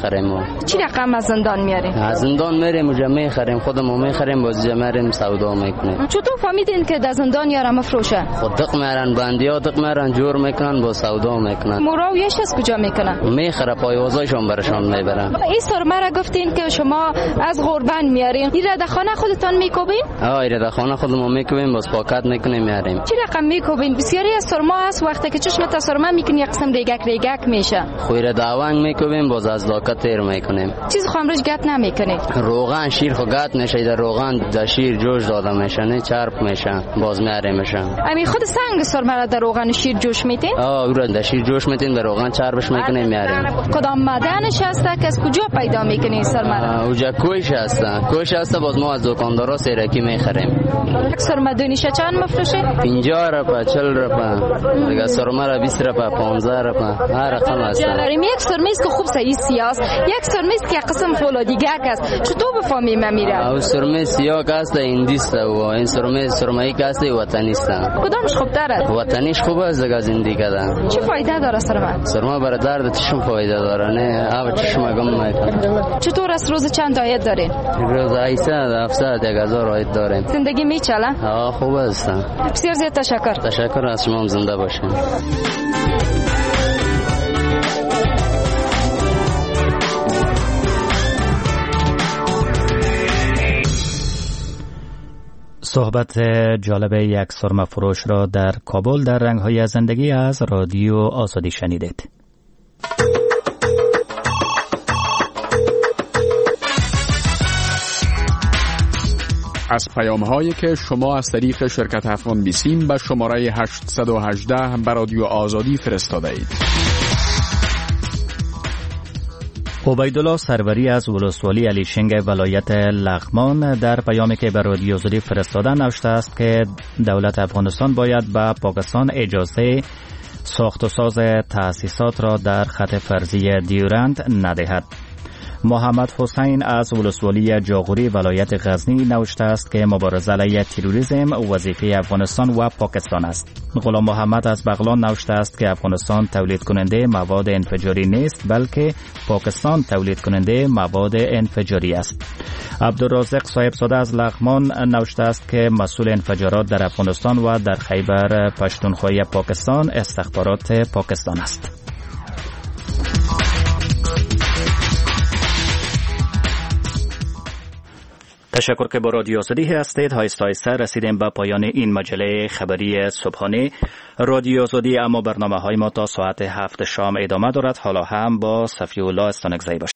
میخریم. چی رقم از زندان میاریم؟ از زندان میریم اونجا میخریم، خودمون میخریم، باز میریم سودا میکنیم. چطور فهمیدین که در زندان یارم مفروشه؟ خود دق میرن بندیا، دق میرن جور میکنن، با سودا میکنن. مراویش از کجا میکنن؟ میخره پایوازاشون برشان میبرن. این سرمه را گفتین که شما از غربن میارین، این را در خانه خودتان میکوبین؟ این را در خانه خودمون میکوبیم، باز پاکت میکنیم میاریم. چی رقم میکوبین؟ بسیاری از سرمه هست وقتی که چشمت سرمه میکنی یک قسم ریگک میشه. خویره داوانگ میکوبیم، باز از لاکت تیر میکنیم. چیز خامرش گت نمیکنی؟ روغن شیر خو گت نشه، در روغن در شیر جوش داده میشه، نه چرب میشه، باز میاریمش. امی خود سنگ سرمه را در روغن شیر جوش میتین؟ او را در شیر جوش میتین، در روغن چربش میکنیم میاریم. کدام معدنش هست که از کجا پیدا میکنی سرمه را؟ اوجا کویش هست، باز ما از دکاندارا سیرکی میخریم. یک سرمه دونیشه چند مفروشه؟ 50 روپا، 40 روپا، دیگه سرمه را 20 روپا، 15 روپا، هر رقم هست. داریم یک سرمه است که خوب صحیح سیاست، یک سرمه است که قسم فولادیگه است. چطور بفهمیم میره؟ او سرمه سیاه است، هندیست و این سرمه ای است وطنی است. کدامش خوبتر است؟ وطنیش خوبه از زندگی ده. چه فایده داره سرمه؟ سرمه برای درد چشم فایده داره، نه آب چشم گم میکنه. چطور است روز چند عاید دارین؟ روز 800 1000 عاید داریم. زندگی میچله؟ خوب است. بسیار زیاد تشکر. تشکر از شما، زنده باشین. صحبت جالب یک سرمه فروش را در کابل در رنگ‌های زندگی از رادیو آزادی شنیدید. از پیام‌هایی که شما از طریق شرکت افغان بیسیم به شماره 818 به رادیو آزادی فرستاده اید. عبیدالله سروری از ولسوالی علیشنگ ولایت لغمان در پیامی که به رادیو آزادی فرستاده نوشته است که دولت افغانستان باید به پاکستان اجازه ساخت و ساز تأسیسات را در خط فرضی دیورند ندهد. محمد حسین از ولسوالی جاغوری ولایت غزنی نوشته است که مبارزه علیه تروریسم وظیفه افغانستان و پاکستان است. غلام محمد از بغلان نوشته است که افغانستان تولید کننده مواد انفجاری نیست، بلکه پاکستان تولید کننده مواد انفجاری است. عبدالرازق صاحبزاده از لغمان نوشته است که مسئول انفجارات در افغانستان و در خیبر پشتونخوای پاکستان استخبارات پاکستان است. تشکر که با رادیو آزادی هستید. آهسته رسیدیم به پایان این مجله خبری صبحانه رادیو آزادی، اما برنامه های ما تا ساعت 7 شام ادامه دارد. حالا هم با صفی الله استانکزی باشید.